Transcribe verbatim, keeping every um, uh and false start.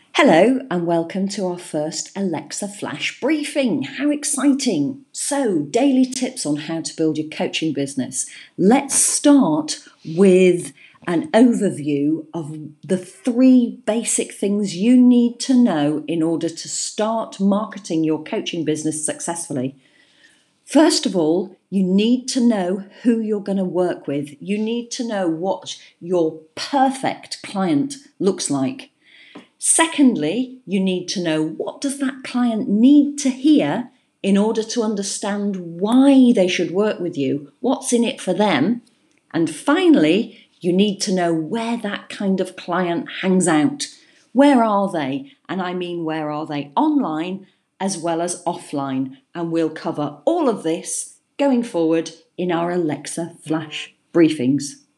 Hello and welcome to our first Alexa Flash briefing. How exciting! So, daily tips on how to build your coaching business. Let's start with an overview of the three basic things you need to know in order to start marketing your coaching business successfully. First of all, you need to know who you're going to work with. You need to know what your perfect client looks like. Secondly, you need to know what does that client need to hear in order to understand why they should work with you, what's in it for them. And finally, you need to know where that kind of client hangs out. Where are they? And I mean, where are they online as well as offline? And we'll cover all of this going forward in our Alexa Flash briefings.